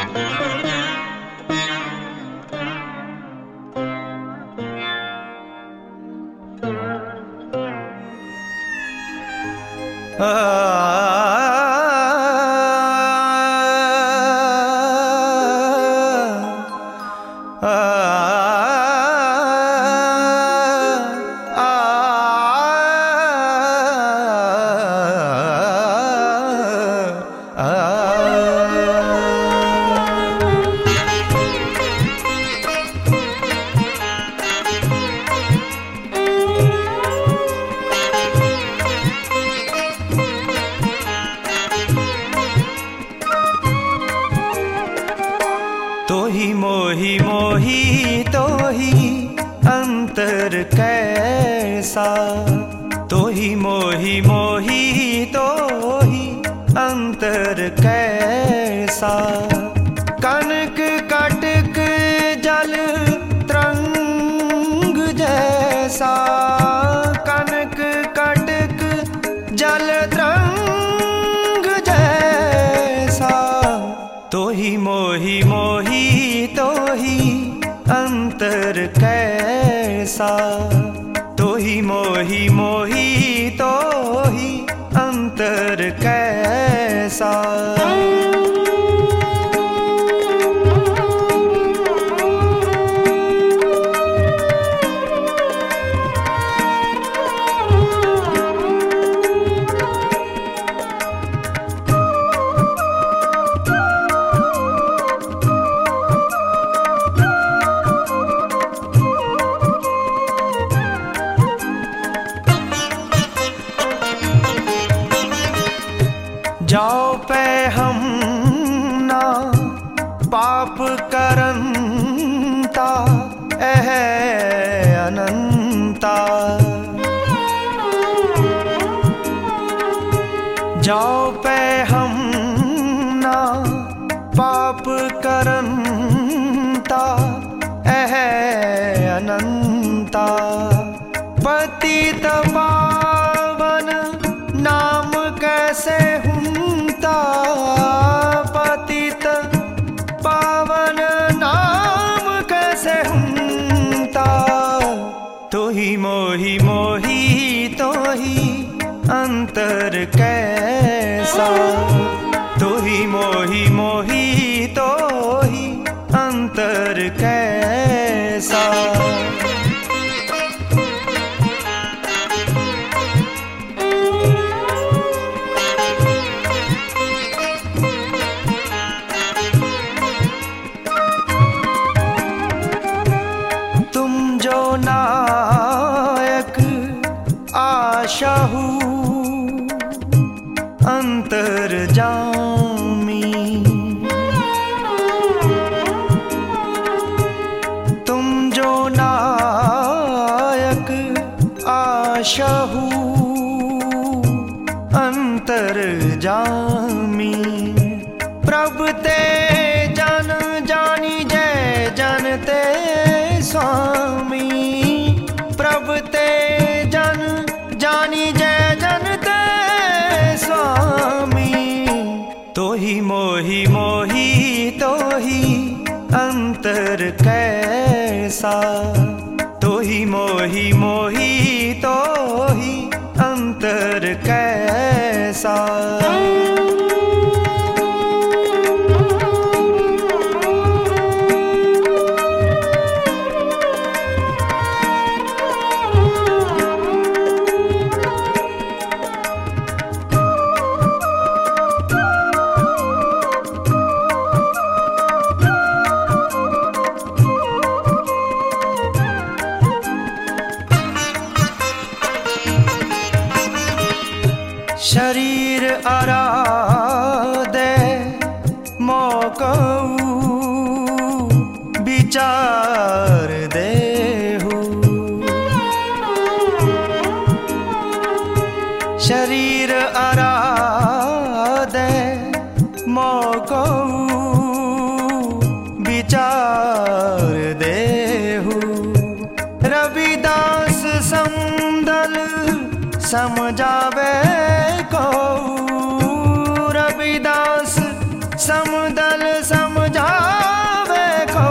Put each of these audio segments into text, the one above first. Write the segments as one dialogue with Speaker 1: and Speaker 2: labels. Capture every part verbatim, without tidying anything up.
Speaker 1: तोही मोही मोही तोही अंतर कैसा, तोही मोही मोही तोही अंतर कैसा। कनक कटक जल तरंग जैसा, कनक कटक जल तरंग जैसा। तोही मोही मोही तोही अंतर कैसा, तोही मोही मोही तोही अंतर कैसा। जाओ पे हम ना पाप करंता एह अनंता। जाओ पे हम ना पाप करंता एह अनंता। पतित पावन नाम कैसे हुंता, पतित पावन नाम कैसे हुंता। तोही मोही मोही तोही अंतर कैसा, तोही मोही मोही तोही अंतर कैसा। नायक आशाहू अंतर जामी, तुम जो नायक आशाहू अंतर जामी। प्रभु ते जन जानी जय जनते स्वामी, प्रभु ते जन जानी जय जनते स्वामी। तोही मोही मोही तोही अंतर कैसा, तोही मोही मोही तोही अंतर कैसा। शरीर आराधे मोकऊ विचार देहु, शरीर आराधे मोकऊ विचार देहु। रविदास समदल समझावे को, रविदास सम समदल समझावे को,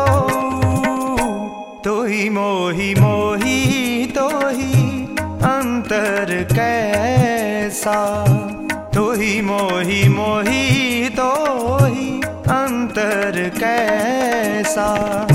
Speaker 1: तो ही मोही मोही तो ही अंतर कैसा, तो ही मोही मोही तो ही अंतर कैसा।